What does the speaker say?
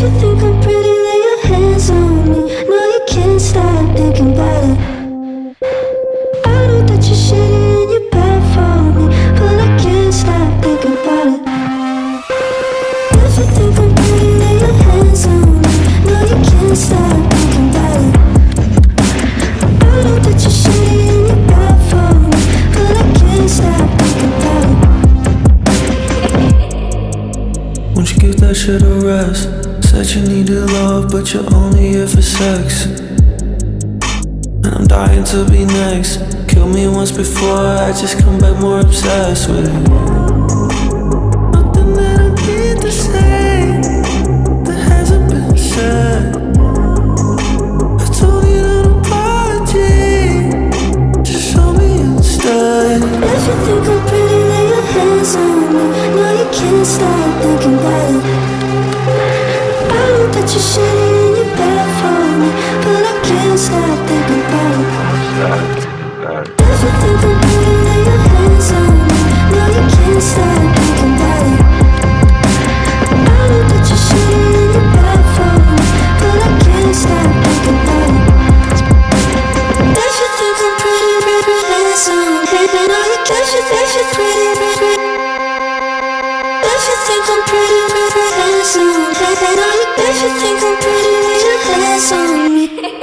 you think I'm pretty, lay your hands on me. No, you can't stop thinking about it. I know that you're shitty and you're bad for me, but I can't stop thinking about it. If you think I'm pretty, lay your hands on me. No, you can't stop thinking about it. I know that you're shitty and you're bad for me, but I can't stop thinking about it. Won't you give that shit a rest? Said you needed love, but you're only here for sex. And I'm dying to be next. Killed me once before, I just come back more obsessed with it. Nothing that I need to say that hasn't been said. I don't need an apology, just show me instead. If you think I'm pretty, lay your hands on me. No, you can't stop thinking about it. I know that you're shitty and you're bad for me, but I can't stop thinking about it. If you think I'm pretty, lay your hands on me. No, you can't stop thinking about it. I know that you're shitty and you're bad for me, but I can't stop thinking about it. If you think I'm pretty, pretty, hands on me. No, you can't. If you're pretty, pretty. If you think I'm pretty, pretty, hands on me. No, if you think I'm pretty, lay your hands on me.